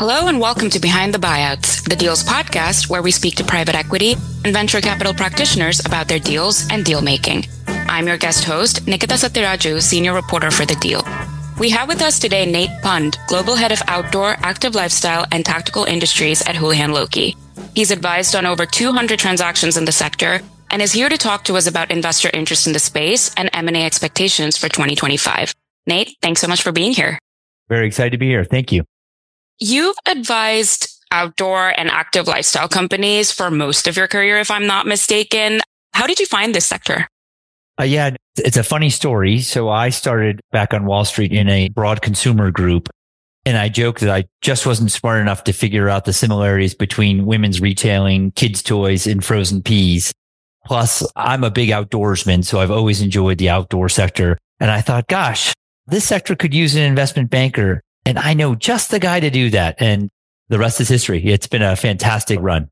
Hello and welcome to Behind the Buyouts, the Deals podcast where we speak to private equity and venture capital practitioners about their deals and deal making. I'm your guest host, Nikita Satiraju, senior reporter for The Deal. We have with us today Nate Pund, global head of outdoor, active lifestyle, and tactical industries at Houlihan Lokey. He's advised on over 200 transactions in the sector and is here to talk to us about investor interest in the space and M&A expectations for 2025. Nate, thanks so much for being here. Very excited to be here. Thank you. You've advised outdoor and active lifestyle companies for most of your career, if I'm not mistaken. How did you find this sector? Yeah, it's a funny story. So I started back on Wall Street in a broad consumer group. And I joke that I just wasn't smart enough to figure out the similarities between women's retailing, kids' toys, and frozen peas. Plus, I'm a big outdoorsman, so I've always enjoyed the outdoor sector. And I thought, gosh, this sector could use an investment banker. And I know just the guy to do that. And the rest is history. It's been a fantastic run.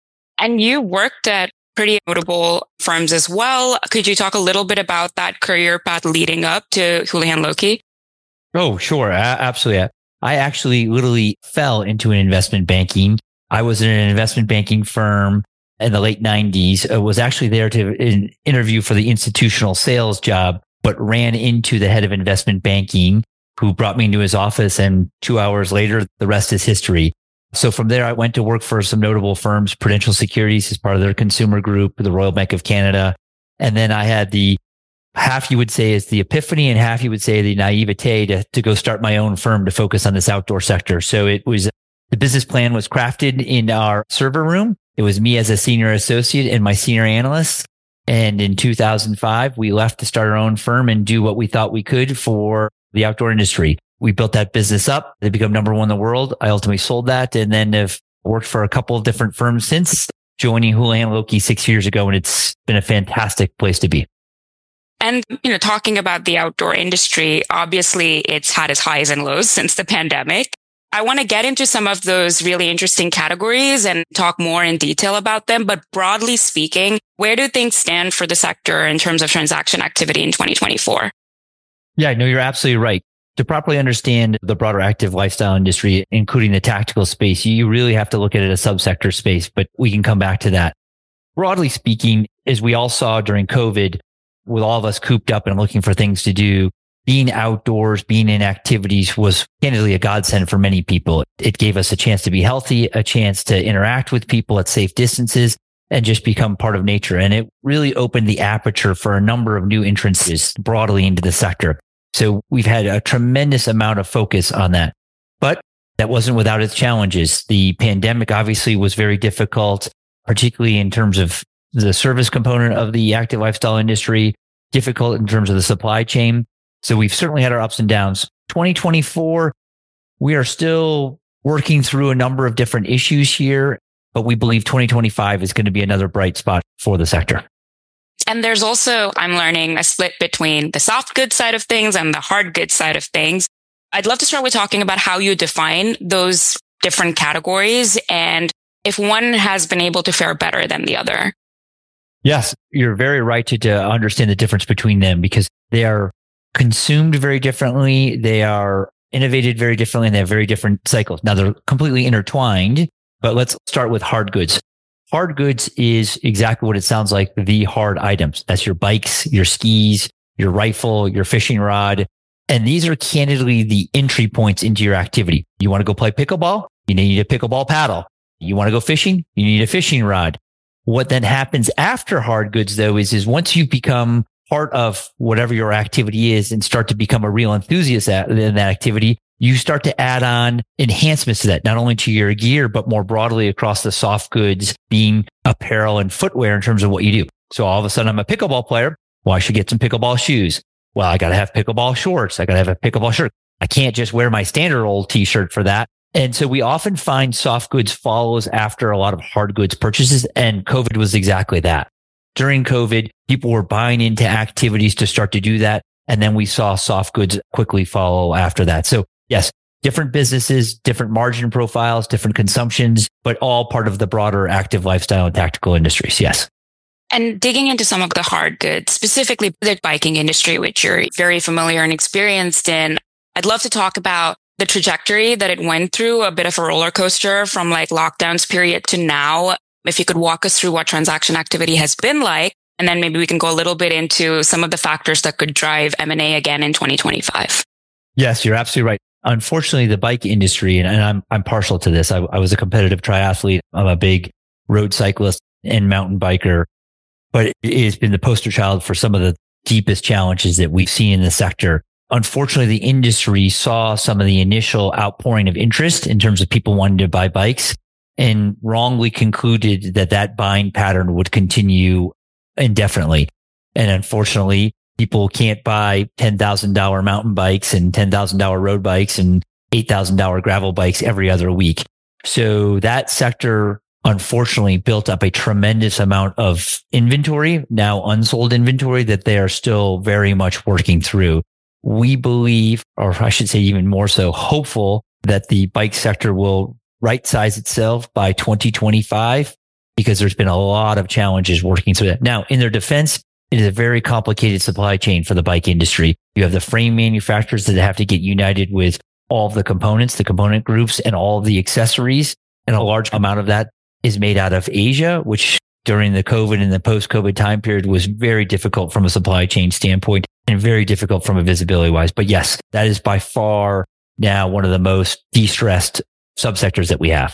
And you worked at pretty notable firms as well. Could you talk a little bit about that career path leading up to Houlihan Lokey? Oh, sure. Absolutely. I actually literally fell into an investment banking. I was in an investment banking firm in the late 90s. I was actually there to interview for the institutional sales job, but ran into the head of investment banking who brought me into his office. And 2 hours later, the rest is history. So from there, I went to work for some notable firms, Prudential Securities as part of their consumer group, the Royal Bank of Canada. And then I had the half you would say is the epiphany and half you would say the naivete to go start my own firm to focus on this outdoor sector. So the business plan was crafted in our server room. It was me as a senior associate and my senior analyst. And in 2005, we left to start our own firm and do what we thought we could for the outdoor industry. We built that business up. They become number one in the world. I ultimately sold that and then have worked for a couple of different firms since joining Houlihan Lokey 6 years ago. And it's been a fantastic place to be. And, talking about the outdoor industry, obviously it's had its highs and lows since the pandemic. I want to get into some of those really interesting categories and talk more in detail about them. But broadly speaking, where do things stand for the sector in terms of transaction activity in 2024? Yeah, no, you're absolutely right. To properly understand the broader active lifestyle industry, including the tactical space, you really have to look at it as a subsector space, but we can come back to that. Broadly speaking, as we all saw during COVID, with all of us cooped up and looking for things to do, being outdoors, being in activities was candidly a godsend for many people. It gave us a chance to be healthy, a chance to interact with people at safe distances, and just become part of nature. And it really opened the aperture for a number of new entrances broadly into the sector. So we've had a tremendous amount of focus on that, but that wasn't without its challenges. The pandemic obviously was very difficult, particularly in terms of the service component of the active lifestyle industry, difficult in terms of the supply chain. So we've certainly had our ups and downs. 2024, we are still working through a number of different issues here, but we believe 2025 is going to be another bright spot for the sector. And there's also, I'm learning, a split between the soft goods side of things and the hard goods side of things. I'd love to start with talking about how you define those different categories and if one has been able to fare better than the other. Yes, you're very right to understand the difference between them because they are consumed very differently. They are innovated very differently and they have very different cycles. Now they're completely intertwined, but let's start with hard goods. Hard goods is exactly what it sounds like, the hard items. That's your bikes, your skis, your rifle, your fishing rod. And these are candidly the entry points into your activity. You want to go play pickleball? You need a pickleball paddle. You want to go fishing? You need a fishing rod. What then happens after hard goods though is once you become part of whatever your activity is and start to become a real enthusiast in that activity, you start to add on enhancements to that, not only to your gear, but more broadly across the soft goods, being apparel and footwear in terms of what you do. So all of a sudden I'm a pickleball player. Well, I should get some pickleball shoes. Well, I got to have pickleball shorts. I got to have a pickleball shirt. I can't just wear my standard old t-shirt for that. And so we often find soft goods follows after a lot of hard goods purchases. And COVID was exactly that. During COVID, people were buying into activities to start to do that. And then we saw soft goods quickly follow after that. So yes, different businesses, different margin profiles, different consumptions, but all part of the broader active lifestyle and tactical industries. Yes. And digging into some of the hard goods, specifically the biking industry, which you're very familiar and experienced in, I'd love to talk about the trajectory that it went through, a bit of a roller coaster from like lockdowns period to now. If you could walk us through what transaction activity has been like, and then maybe we can go a little bit into some of the factors that could drive M&A again in 2025. Yes, you're absolutely right. Unfortunately, the bike industry, and I'm partial to this. I was a competitive triathlete. I'm a big road cyclist and mountain biker, but it has been the poster child for some of the deepest challenges that we've seen in the sector. Unfortunately, the industry saw some of the initial outpouring of interest in terms of people wanting to buy bikes and wrongly concluded that that buying pattern would continue indefinitely. And unfortunately, people can't buy $10,000 mountain bikes and $10,000 road bikes and $8,000 gravel bikes every other week. So that sector, unfortunately, built up a tremendous amount of inventory, now unsold inventory that they are still very much working through. We believe, or I should say even more so, hopeful that the bike sector will right size itself by 2025 because there's been a lot of challenges working through that. Now, in their defense, it is a very complicated supply chain for the bike industry. You have the frame manufacturers that have to get united with all of the components, the component groups, and all of the accessories. And a large amount of that is made out of Asia, which during the COVID and the post-COVID time period was very difficult from a supply chain standpoint and very difficult from a visibility wise. But yes, that is by far now one of the most de-stressed subsectors that we have.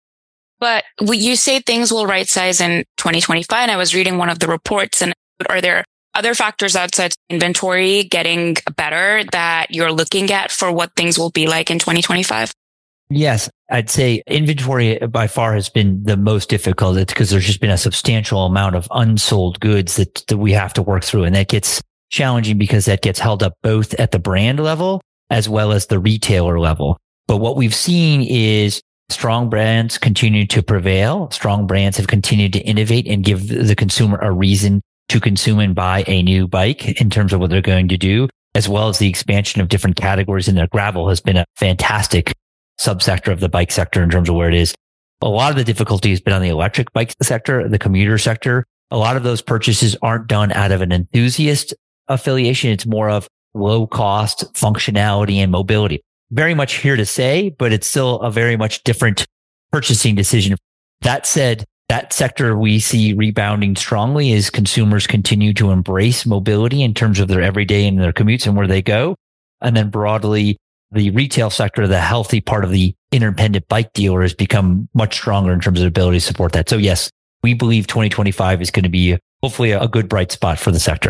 But you say things will right size in 2025. And I was reading one of the reports, and are there other factors outside inventory getting better that you're looking at for what things will be like in 2025? Yes, I'd say inventory by far has been the most difficult. It's because there's just been a substantial amount of unsold goods that we have to work through. And that gets challenging because that gets held up both at the brand level as well as the retailer level. But what we've seen is strong brands continue to prevail. Strong brands have continued to innovate and give the consumer a reason to consume and buy a new bike in terms of what they're going to do, as well as the expansion of different categories in there. Gravel has been a fantastic subsector of the bike sector in terms of where it is. A lot of the difficulty has been on the electric bike sector, the commuter sector. A lot of those purchases aren't done out of an enthusiast affiliation. It's more of low cost functionality and mobility. Very much here to say, but it's still a very much different purchasing decision. That said, that sector we see rebounding strongly as consumers continue to embrace mobility in terms of their everyday and their commutes and where they go. And then broadly, the retail sector, the healthy part of the independent bike dealer has become much stronger in terms of ability to support that. So yes, we believe 2025 is going to be hopefully a good bright spot for the sector.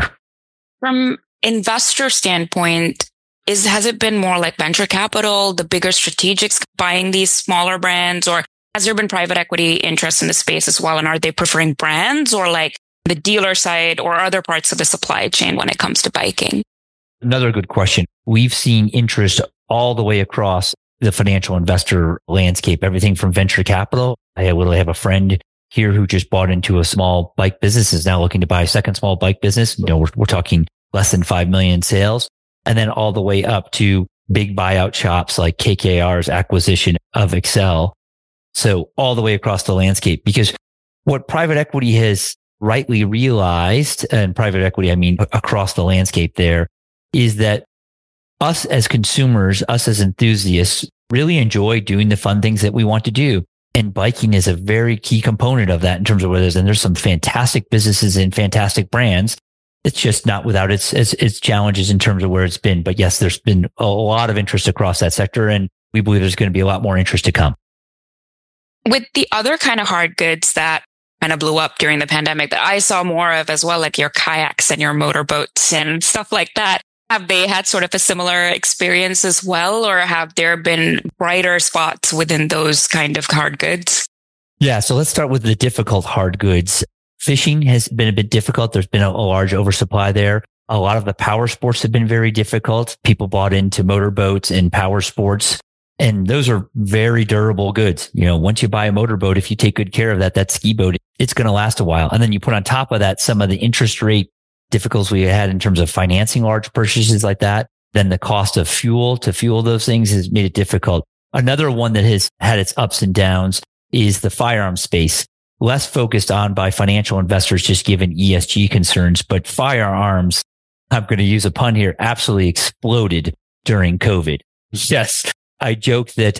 From investor standpoint, has it been more like venture capital, the bigger strategics buying these smaller brands, or has there been private equity interest in the space as well? And are they preferring brands or like the dealer side or other parts of the supply chain when it comes to biking? Another good question. We've seen interest all the way across the financial investor landscape, everything from venture capital. I literally have a friend here who just bought into a small bike business, is now looking to buy a second small bike business. You know, we're talking less than 5 million sales. And then all the way up to big buyout shops like KKR's acquisition of Excel. So all the way across the landscape, because what private equity has rightly realized, and private equity, I mean, across the landscape there, is that us as consumers, us as enthusiasts really enjoy doing the fun things that we want to do. And biking is a very key component of that in terms of where there's some fantastic businesses and fantastic brands. It's just not without its challenges in terms of where it's been. But yes, there's been a lot of interest across that sector, and we believe there's going to be a lot more interest to come. With the other kind of hard goods that kind of blew up during the pandemic that I saw more of as well, like your kayaks and your motorboats and stuff like that, have they had sort of a similar experience as well, or have there been brighter spots within those kind of hard goods? Yeah, so let's start with the difficult hard goods. Fishing has been a bit difficult. There's been a large oversupply there. A lot of the power sports have been very difficult. People bought into motorboats and power sports, and those are very durable goods. You know, once you buy a motorboat, if you take good care of that ski boat, it's going to last a while. And then you put on top of that some of the interest rate difficulties we had in terms of financing large purchases like that. Then the cost of fuel to fuel those things has made it difficult. Another one that has had its ups and downs is the firearm space. Less focused on by financial investors, just given ESG concerns, but firearms, I'm going to use a pun here, absolutely exploded during COVID. Yes. I joke that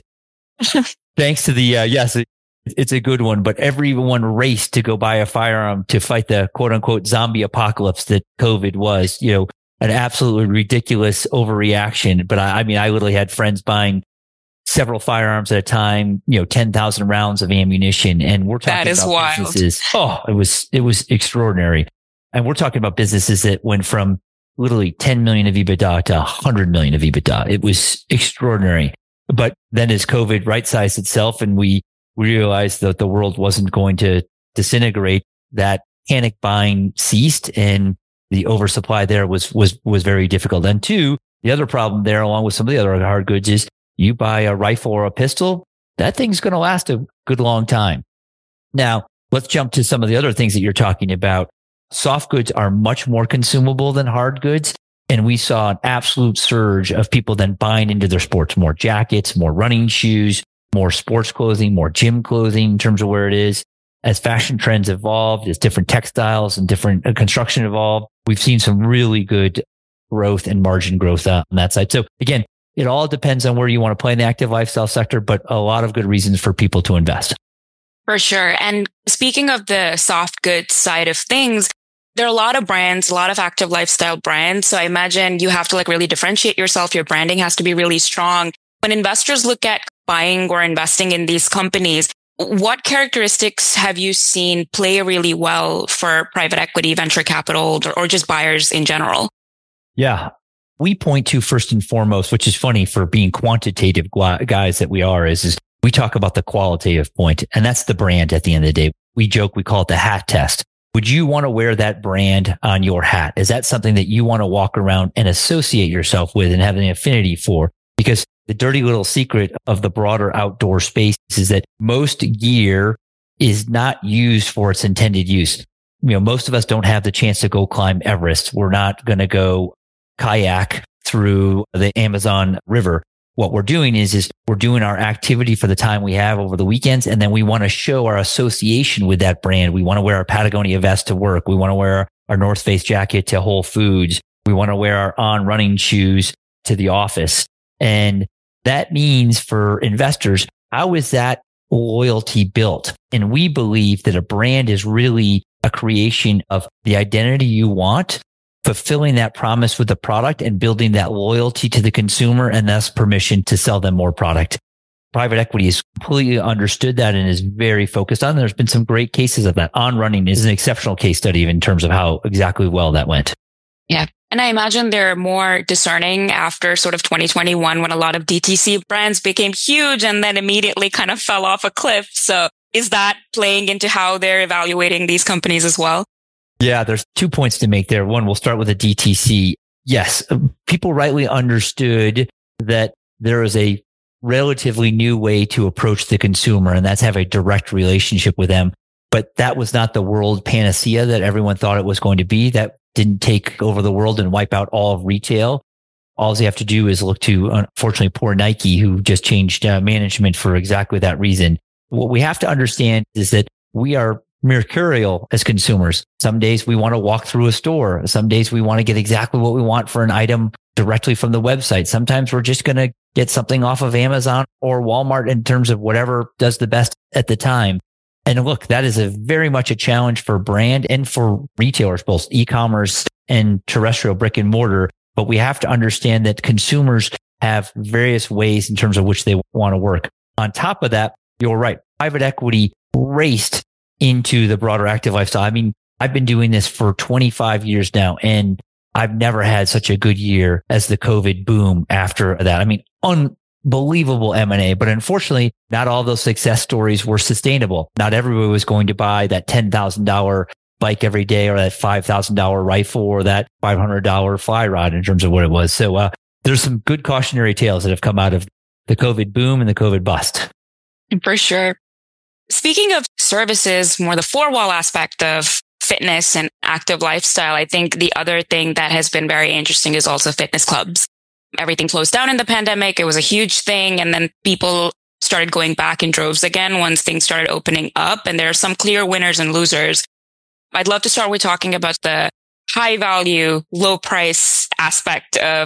thanks to the, yes, it's a good one, but everyone raced to go buy a firearm to fight the quote unquote zombie apocalypse that COVID was, an absolutely ridiculous overreaction. But I mean, I literally had friends buying several firearms at a time, 10,000 rounds of ammunition. And we're talking about wild. Businesses. Oh, it was extraordinary. And we're talking about businesses that went from literally 10 million of EBITDA to 100 million of EBITDA. It was extraordinary. But then as COVID right-sized itself and we realized that the world wasn't going to disintegrate, that panic buying ceased and the oversupply there was very difficult. And two, the other problem there, along with some of the other hard goods, is you buy a rifle or a pistol, that thing's going to last a good long time. Now, let's jump to some of the other things that you're talking about. Soft goods are much more consumable than hard goods. And we saw an absolute surge of people then buying into their sports, more jackets, more running shoes, more sports clothing, more gym clothing in terms of where it is. As fashion trends evolved, as different textiles and different construction evolved, we've seen some really good growth and margin growth on that side. So again, it all depends on where you want to play in the active lifestyle sector, but a lot of good reasons for people to invest. For sure. And speaking of the soft goods side of things, there are a lot of brands, a lot of active lifestyle brands. So I imagine you have to really differentiate yourself. Your branding has to be really strong. When investors look at buying or investing in these companies, what characteristics have you seen play really well for private equity, venture capital, or just buyers in general? Yeah. We point to first and foremost, which is funny for being quantitative guys that we are, is we talk about the qualitative point, and that's the brand at the end of the day. We joke, we call it the hat test. Would you want to wear that brand on your hat? Is that something that you want to walk around and associate yourself with and have an affinity for? Because the dirty little secret of the broader outdoor space is that most gear is not used for its intended use. Most of us don't have the chance to go climb Everest. We're not going to go kayak through the Amazon River. What we're doing is we're doing our activity for the time we have over the weekends. And then we want to show our association with that brand. We want to wear our Patagonia vest to work. We want to wear our North Face jacket to Whole Foods. We want to wear our On running shoes to the office. And that means for investors, how is that loyalty built? And we believe that a brand is really a creation of the identity you want, fulfilling that promise with the product and building that loyalty to the consumer and thus permission to sell them more product. Private equity has completely understood that and is very focused on. There's been some great cases of that. On running is an exceptional case study in terms of how exactly well that went. Yeah. And I imagine they're more discerning after sort of 2021 when a lot of DTC brands became huge and then immediately kind of fell off a cliff. So is that playing into how they're evaluating these companies as well? Yeah, there's 2 points to make there. One, we'll start with the DTC. Yes, people rightly understood that there is a relatively new way to approach the consumer, and that's have a direct relationship with them. But that was not the world panacea that everyone thought it was going to be. That didn't take over the world and wipe out all of retail. All you have to do is look to, unfortunately, poor Nike, who just changed management for exactly that reason. What we have to understand is that we are mercurial as consumers. Some days we want to walk through a store. Some days we want to get exactly what we want for an item directly from the website. Sometimes we're just going to get something off of Amazon or Walmart in terms of whatever does the best at the time. And look, that is very much a challenge for brand and for retailers, both e-commerce and terrestrial brick and mortar. But we have to understand that consumers have various ways in terms of which they want to work. On top of that, you're right. Private equity raced into the broader active lifestyle. I mean, I've been doing this for 25 years now, and I've never had such a good year as the COVID boom after that. I mean, unbelievable M&A, but unfortunately, not all those success stories were sustainable. Not everybody was going to buy that $10,000 bike every day or that $5,000 rifle or that $500 fly rod in terms of what it was. So there's some good cautionary tales that have come out of the COVID boom and the COVID bust. For sure. Speaking of services, more the four-wall aspect of fitness and active lifestyle, I think the other thing that has been very interesting is also fitness clubs. Everything closed down in the pandemic. It was a huge thing. And then people started going back in droves again once things started opening up. And there are some clear winners and losers. I'd love to start with talking about the high value, low price aspect of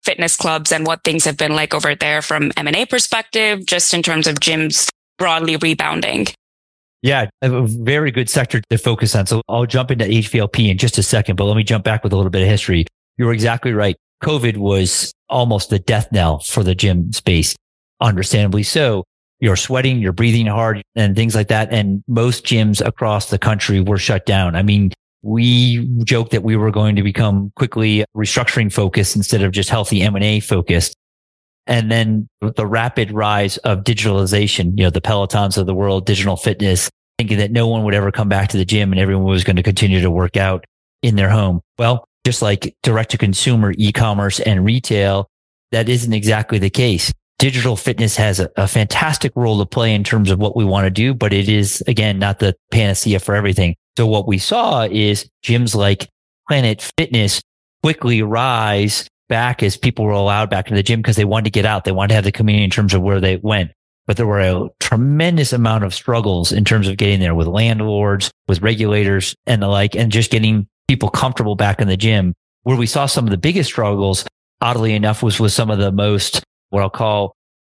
fitness clubs and what things have been like over there from M&A perspective, just in terms of gyms broadly rebounding? Yeah, a very good sector to focus on. So I'll jump into HVLP in just a second, but let me jump back with a little bit of history. You're exactly right. COVID was almost the death knell for the gym space. Understandably so. You're sweating, you're breathing hard and things like that. And most gyms across the country were shut down. I mean, we joked that we were going to become quickly restructuring focused instead of just healthy M&A focused. And then the rapid rise of digitalization, the Pelotons of the world, digital fitness, thinking that no one would ever come back to the gym and everyone was going to continue to work out in their home. Well, just like direct to consumer, e-commerce and retail, that isn't exactly the case. Digital fitness has a fantastic role to play in terms of what we want to do, but it is, again, not the panacea for everything. So what we saw is gyms like Planet Fitness quickly rise back as people were allowed back into the gym because they wanted to get out. They wanted to have the community in terms of where they went. But there were a tremendous amount of struggles in terms of getting there with landlords, with regulators and the like, and just getting people comfortable back in the gym. Where we saw some of the biggest struggles, oddly enough, was with some of the most, what I'll call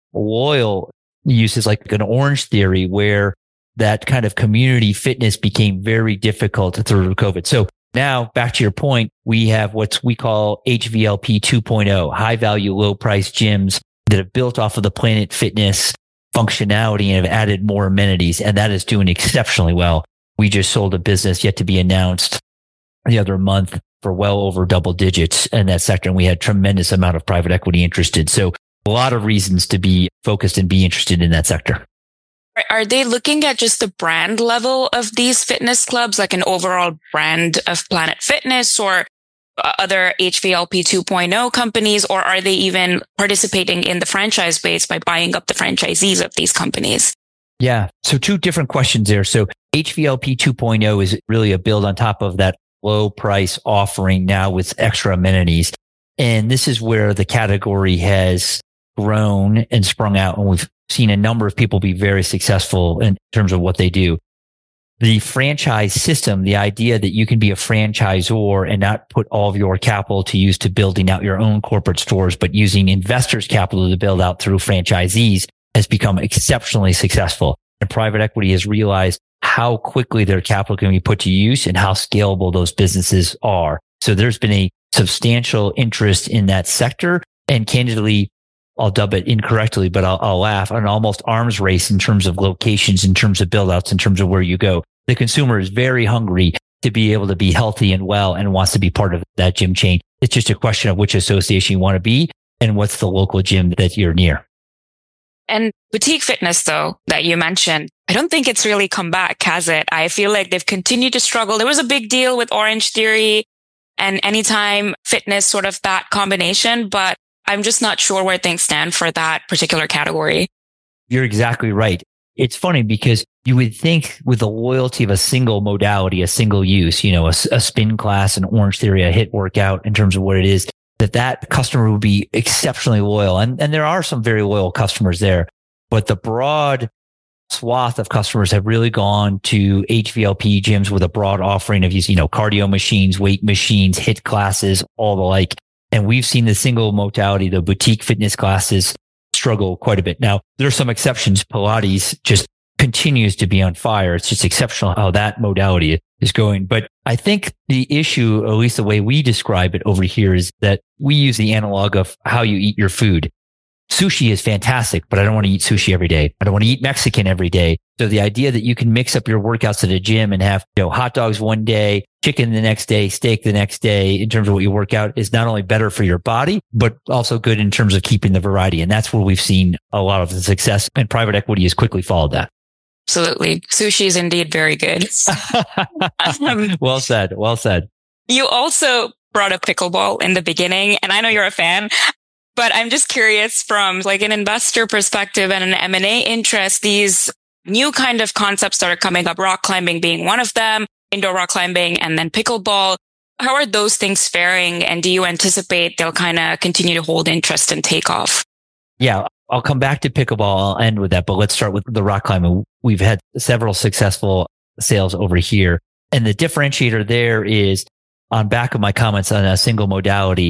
loyal uses, like an Orange Theory, where that kind of community fitness became very difficult through COVID. So now back to your point, we have what we call HVLP 2.0, high value, low price gyms that have built off of the Planet Fitness functionality and have added more amenities. And that is doing exceptionally well. We just sold a business yet to be announced the other month for well over double digits in that sector. And we had tremendous amount of private equity interested. So a lot of reasons to be focused and be interested in that sector. Are they looking at just the brand level of these fitness clubs, like an overall brand of Planet Fitness or other HVLP 2.0 companies, or are they even participating in the franchise base by buying up the franchisees of these companies? Yeah. So two different questions there. So HVLP 2.0 is really a build on top of that low price offering now with extra amenities. And this is where the category has grown and sprung out. And we've seen a number of people be very successful in terms of what they do. The franchise system, the idea that you can be a franchisor and not put all of your capital to use to building out your own corporate stores, but using investors' capital to build out through franchisees has become exceptionally successful. And private equity has realized how quickly their capital can be put to use and how scalable those businesses are. So there's been a substantial interest in that sector. And candidly, I'll dub it incorrectly, but I'll laugh, an almost arms race in terms of locations, in terms of build outs, in terms of where you go. The consumer is very hungry to be able to be healthy and well and wants to be part of that gym chain. It's just a question of which association you want to be and what's the local gym that you're near. And boutique fitness, though, that you mentioned, I don't think it's really come back, has it? I feel like they've continued to struggle. There was a big deal with Orange Theory and Anytime Fitness, sort of that combination, but I'm just not sure where things stand for that particular category. You're exactly right. It's funny because you would think with the loyalty of a single modality, a single use, a spin class, an Orange Theory, a HIIT workout in terms of what it is, that customer would be exceptionally loyal. And there are some very loyal customers there, but the broad swath of customers have really gone to HVLP gyms with a broad offering of using, cardio machines, weight machines, HIIT classes, all the like. And we've seen the single modality, the boutique fitness classes, struggle quite a bit. Now, there are some exceptions. Pilates just continues to be on fire. It's just exceptional how that modality is going. But I think the issue, at least the way we describe it over here, is that we use the analog of how you eat your food. Sushi is fantastic, but I don't want to eat sushi every day. I don't want to eat Mexican every day. So the idea that you can mix up your workouts at a gym and have, hot dogs one day, chicken the next day, steak the next day in terms of what you work out is not only better for your body, but also good in terms of keeping the variety. And that's where we've seen a lot of the success, and private equity has quickly followed that. Absolutely. Sushi is indeed very good. Well said. Well said. You also brought up pickleball in the beginning, and I know you're a fan. But I'm just curious from like an investor perspective and an M&A interest, these new kind of concepts that are coming up, rock climbing being one of them, indoor rock climbing, and then pickleball. How are those things faring? And do you anticipate they'll kind of continue to hold interest and take off? Yeah, I'll come back to pickleball. I'll end with that, but let's start with the rock climbing. We've had several successful sales over here. And the differentiator there is on back of my comments on a single modality.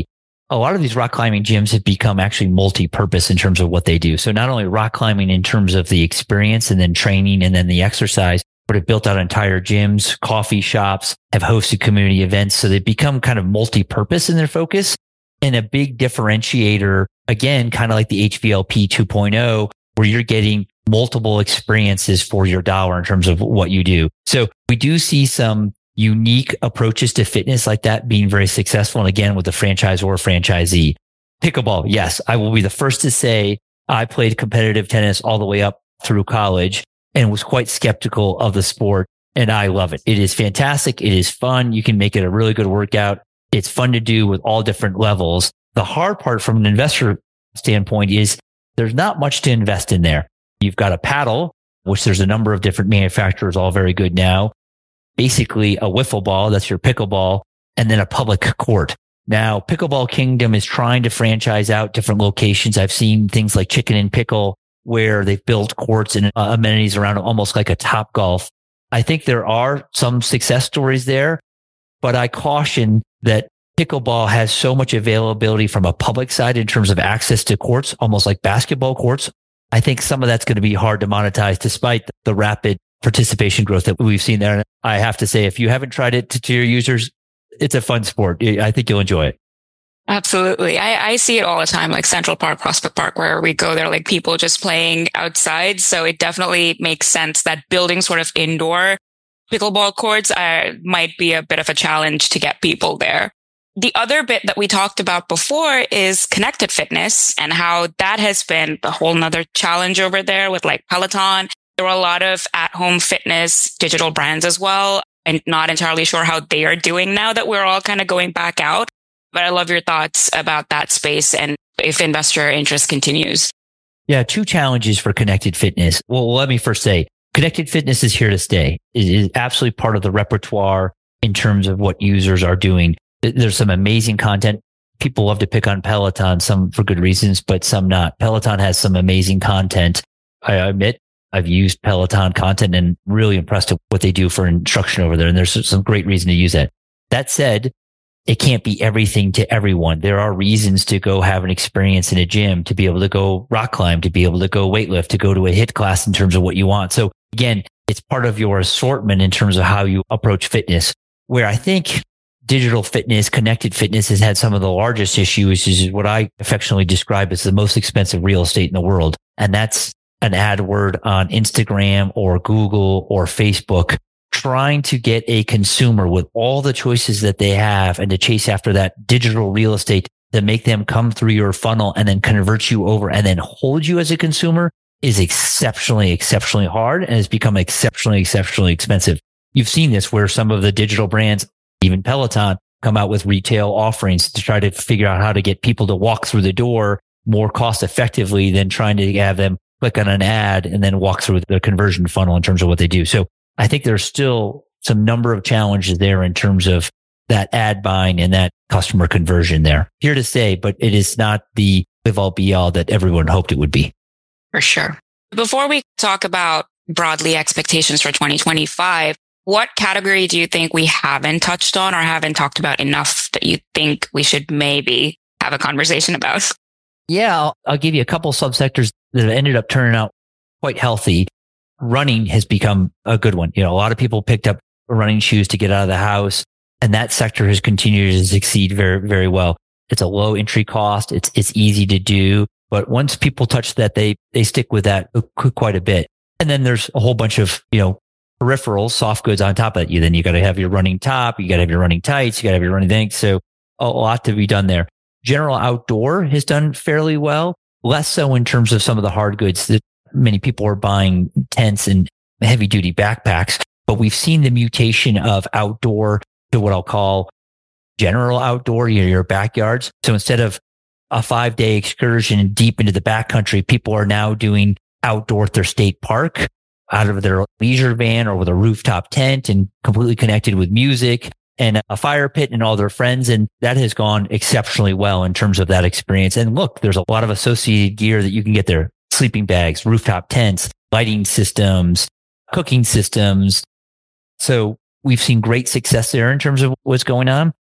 a lot of these rock climbing gyms have become actually multi-purpose in terms of what they do. So not only rock climbing in terms of the experience and then training and then the exercise, but have built out entire gyms, coffee shops, have hosted community events. So they've become kind of multi-purpose in their focus, and a big differentiator, again, kind of like the HVLP 2.0, where you're getting multiple experiences for your dollar in terms of what you do. So we do see some unique approaches to fitness like that being very successful. And again, with the franchisor or franchisee. Pickleball. Yes, I will be the first to say I played competitive tennis all the way up through college and was quite skeptical of the sport. And I love it. It is fantastic. It is fun. You can make it a really good workout. It's fun to do with all different levels. The hard part from an investor standpoint is there's not much to invest in there. You've got a paddle, which there's a number of different manufacturers, all very good now. Basically a wiffle ball, that's your pickleball, and then a public court. Now, Pickleball Kingdom is trying to franchise out different locations. I've seen things like Chicken and Pickle, where they've built courts and amenities around almost like a Topgolf. I think there are some success stories there, but I caution that pickleball has so much availability from a public side in terms of access to courts, almost like basketball courts. I think some of that's going to be hard to monetize despite the rapid participation growth that we've seen there. And I have to say, if you haven't tried it to your users, it's a fun sport. I think you'll enjoy it. Absolutely. I see it all the time, like Central Park, Prospect Park, where we go there, like people just playing outside. So it definitely makes sense that building sort of indoor pickleball courts might be a bit of a challenge to get people there. The other bit that we talked about before is connected fitness and how that has been a whole nother challenge over there with like Peloton. There were a lot of at-home fitness digital brands as well. I'm not entirely sure how they are doing now that we're all kind of going back out. But I love your thoughts about that space and if investor interest continues. Yeah, two challenges for connected fitness. Well, let me first say, connected fitness is here to stay. It is absolutely part of the repertoire in terms of what users are doing. There's some amazing content. People love to pick on Peloton, some for good reasons, but some not. Peloton has some amazing content. I admit I've used Peloton content and really impressed with what they do for instruction over there. And there's some great reason to use that. That said, it can't be everything to everyone. There are reasons to go have an experience in a gym, to be able to go rock climb, to be able to go weightlift, to go to a HIIT class in terms of what you want. So again, it's part of your assortment in terms of how you approach fitness, where I think digital fitness, connected fitness has had some of the largest issues, is what I affectionately describe as the most expensive real estate in the world. And that's an ad word on Instagram or Google or Facebook, trying to get a consumer with all the choices that they have and to chase after that digital real estate to make them come through your funnel and then convert you over and then hold you as a consumer is exceptionally, exceptionally hard and has become exceptionally, exceptionally expensive. You've seen this where some of the digital brands, even Peloton, come out with retail offerings to try to figure out how to get people to walk through the door more cost effectively than trying to have them click on an ad and then walk through the conversion funnel in terms of what they do. So I think there's still some number of challenges there in terms of that ad buying and that customer conversion there. Here to stay, but it is not the live all be all that everyone hoped it would be. For sure. Before we talk about broadly expectations for 2025, what category do you think we haven't touched on or haven't talked about enough that you think we should maybe have a conversation about? Yeah, I'll give you a couple subsectors that have ended up turning out quite healthy. Running has become a good one. You know, a lot of people picked up running shoes to get out of the house, and that sector has continued to succeed very, very well. It's a low entry cost. It's easy to do, but once people touch that, they stick with that quite a bit. And then there's a whole bunch of, peripherals, soft goods on top of that. Then you got to have your running top, you got to have your running tights, you got to have your running things. So a lot to be done there. General outdoor has done fairly well, less so in terms of some of the hard goods that many people are buying tents and heavy duty backpacks, but we've seen the mutation of outdoor to what I'll call general outdoor, your backyards. So instead of a 5-day excursion deep into the backcountry, people are now doing outdoor at their state park out of their leisure van or with a rooftop tent and completely connected with music and a fire pit and all their friends. And that has gone exceptionally well in terms of that experience. And look, there's a lot of associated gear that you can get there. Sleeping bags, rooftop tents, lighting systems, cooking systems. So we've seen great success there in terms of what's going on.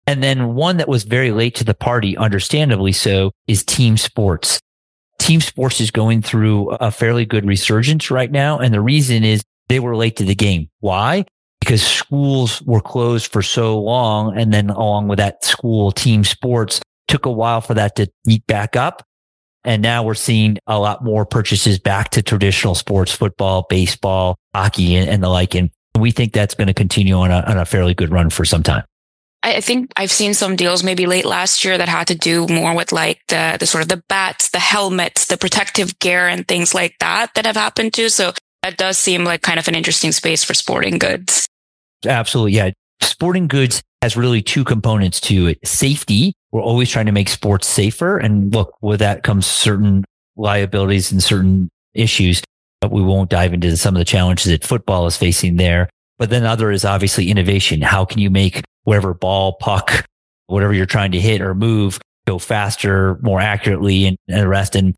And then one that was very late to the party, understandably so, is team sports. Team sports is going through a fairly good resurgence right now. And the reason is they were late to the game. Why? Because schools were closed for so long. And then along with that, school team sports took a while for that to eat back up. And now we're seeing a lot more purchases back to traditional sports, football, baseball, hockey, and the like. And we think that's going to continue on a fairly good run for some time. I think I've seen some deals maybe late last year that had to do more with like the sort of the bats, the helmets, the protective gear and things like that have happened too. So that does seem like kind of an interesting space for sporting goods. Absolutely. Yeah. Sporting goods has really two components to it. Safety. We're always trying to make sports safer. And look, with that comes certain liabilities and certain issues. But we won't dive into some of the challenges that football is facing there. But then other is obviously innovation. How can you make whatever ball, puck, whatever you're trying to hit or move go faster, more accurately, and the rest. And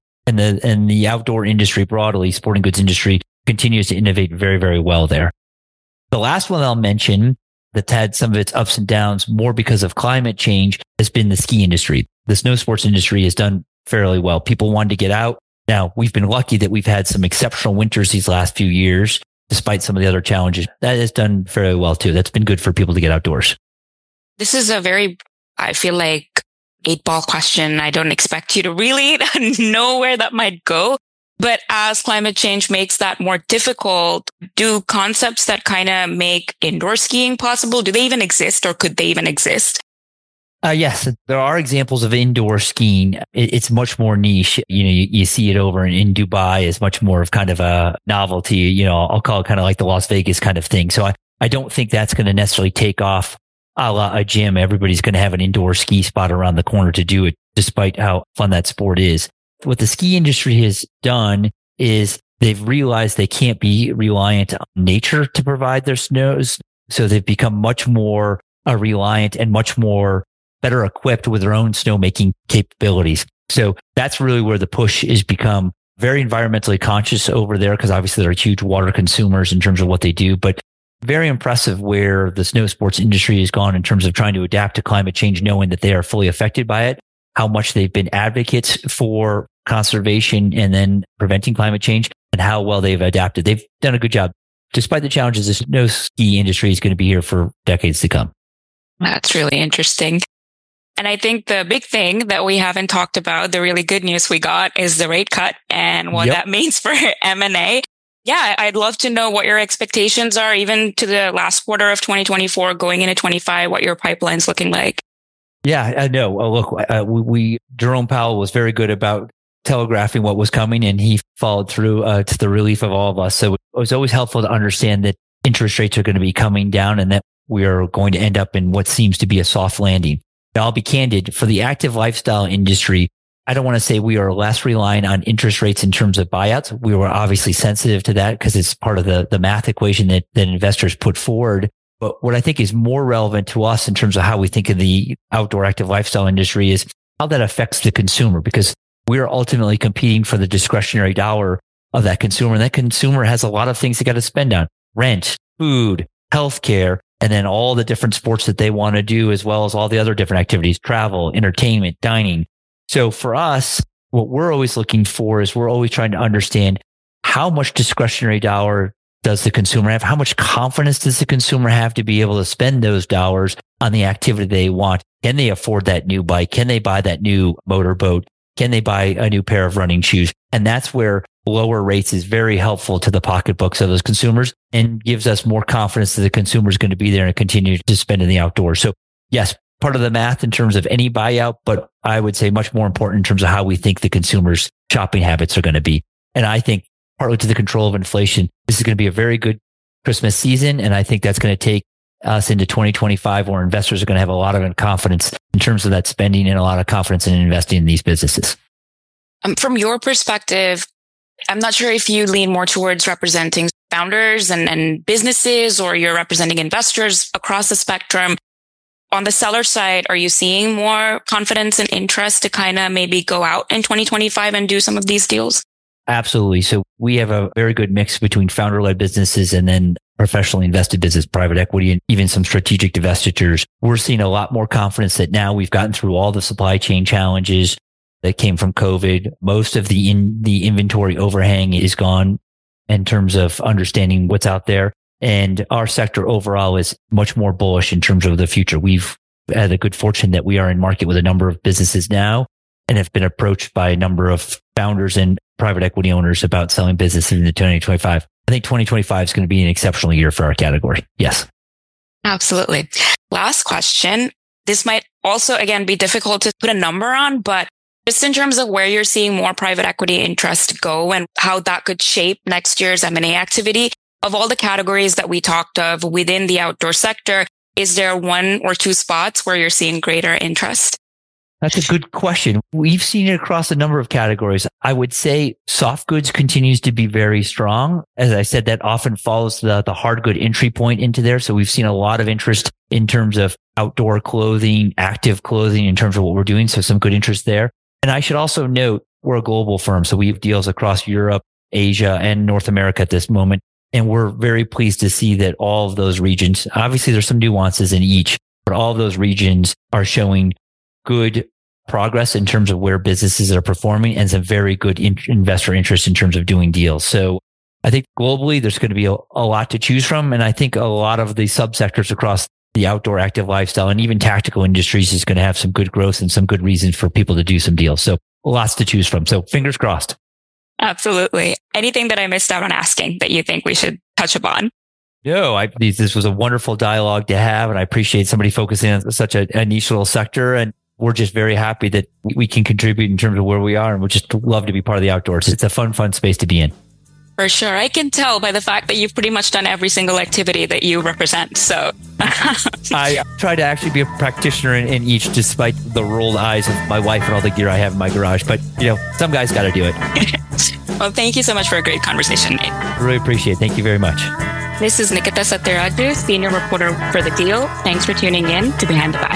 the outdoor industry broadly, sporting goods industry continues to innovate very, very well there. The last one I'll mention that's had some of its ups and downs more because of climate change has been the ski industry. The snow sports industry has done fairly well. People wanted to get out. Now, we've been lucky that we've had some exceptional winters these last few years, despite some of the other challenges. That has done fairly well too. That's been good for people to get outdoors. This is a very, I feel like, 8-ball question. I don't expect you to really know where that might go. But as climate change makes that more difficult, do concepts that kind of make indoor skiing possible, do they even exist or could they even exist? Yes, there are examples of indoor skiing. It's much more niche. You see it over in Dubai as much more of kind of a novelty. I'll call it kind of like the Las Vegas kind of thing. So I don't think that's going to necessarily take off a la a gym. Everybody's going to have an indoor ski spot around the corner to do it, despite how fun that sport is. What the ski industry has done is they've realized they can't be reliant on nature to provide their snows. So they've become much more reliant and much more better equipped with their own snowmaking capabilities. So that's really where the push is become very environmentally conscious over there, because obviously they're huge water consumers in terms of what they do, but very impressive where the snow sports industry has gone in terms of trying to adapt to climate change, knowing that they are fully affected by it, how much they've been advocates for conservation and then preventing climate change, and how well they've adapted. They've done a good job. Despite the challenges, the snow ski industry is going to be here for decades to come. That's really interesting. And I think the big thing that we haven't talked about, the really good news we got, is the rate cut and what that means for M&A. Yeah, I'd love to know what your expectations are, even to the last quarter of 2024, going into 25, what your pipeline's looking like. Yeah, I know. Look, Jerome Powell was very good about telegraphing what was coming, and he followed through to the relief of all of us. So it was always helpful to understand that interest rates are going to be coming down and that we are going to end up in what seems to be a soft landing. Now, I'll be candid. For the active lifestyle industry, I don't want to say we are less reliant on interest rates in terms of buyouts. We were obviously sensitive to that because it's part of the math equation that investors put forward. But what I think is more relevant to us in terms of how we think of the outdoor active lifestyle industry is how that affects the consumer, because we are ultimately competing for the discretionary dollar of that consumer. And that consumer has a lot of things they got to spend on: rent, food, healthcare, and then all the different sports that they want to do, as well as all the other different activities, travel, entertainment, dining. So for us, what we're always looking for is we're always trying to understand how much discretionary dollar does the consumer have? How much confidence does the consumer have to be able to spend those dollars on the activity they want? Can they afford that new bike? Can they buy that new motorboat? Can they buy a new pair of running shoes? And that's where lower rates is very helpful to the pocketbooks of those consumers and gives us more confidence that the consumer is going to be there and continue to spend in the outdoors. So yes, part of the math in terms of any buyout, but I would say much more important in terms of how we think the consumer's shopping habits are going to be. And I think partly to the control of inflation, this is going to be a very good Christmas season. And I think that's going to take us into 2025, where investors are going to have a lot of confidence in terms of that spending and a lot of confidence in investing in these businesses. From your perspective, I'm not sure if you lean more towards representing founders and businesses, or you're representing investors across the spectrum. On the seller side, are you seeing more confidence and interest to kind of maybe go out in 2025 and do some of these deals? Absolutely. So we have a very good mix between founder-led businesses and then professionally invested business, private equity, and even some strategic divestitures. We're seeing a lot more confidence that now we've gotten through all the supply chain challenges that came from COVID. Most of the inventory overhang is gone in terms of understanding what's out there. And our sector overall is much more bullish in terms of the future. We've had a good fortune that we are in market with a number of businesses now and have been approached by a number of founders and private equity owners about selling businesses into 2025. I think 2025 is going to be an exceptional year for our category. Yes. Absolutely. Last question. This might also, again, be difficult to put a number on, but just in terms of where you're seeing more private equity interest go and how that could shape next year's M&A activity, of all the categories that we talked of within the outdoor sector, is there one or two spots where you're seeing greater interest? That's a good question. We've seen it across a number of categories. I would say soft goods continues to be very strong. As I said, that often follows the hard good entry point into there. So we've seen a lot of interest in terms of outdoor clothing, active clothing in terms of what we're doing. So some good interest there. And I should also note we're a global firm. So we have deals across Europe, Asia, and North America at this moment. And we're very pleased to see that all of those regions, obviously there's some nuances in each, but all of those regions are showing good progress in terms of where businesses are performing and some very good investor interest in terms of doing deals. So I think globally there's going to be a lot to choose from. And I think a lot of the subsectors across the outdoor active lifestyle and even tactical industries is going to have some good growth and some good reasons for people to do some deals. So lots to choose from. So fingers crossed. Absolutely. Anything that I missed out on asking that you think we should touch upon? No, this was a wonderful dialogue to have, and I appreciate somebody focusing on such a niche little sector. And we're just very happy that we can contribute in terms of where we are, and we just love to be part of the outdoors. It's a fun space to be in. For sure. I can tell by the fact that you've pretty much done every single activity that you represent. So I try to actually be a practitioner in each, despite the rolled eyes of my wife and all the gear I have in my garage. But, some guys got to do it. Well, thank you so much for a great conversation, Nate. Really appreciate it. Thank you very much. This is Nikita Satyaraju, Senior Reporter for The Deal. Thanks for tuning in to Behind the Buyout.